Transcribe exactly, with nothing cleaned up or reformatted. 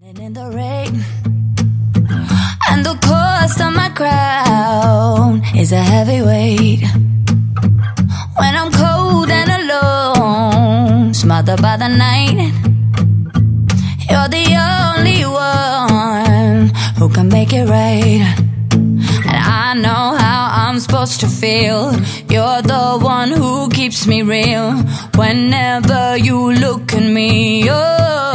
And in the rain, and the cost of my crown is a heavy weight. When I'm cold and alone, smothered by the night, you're the only one who can make it right. And I know how I'm supposed to feel. You're the one who keeps me real. Whenever you look at me, oh,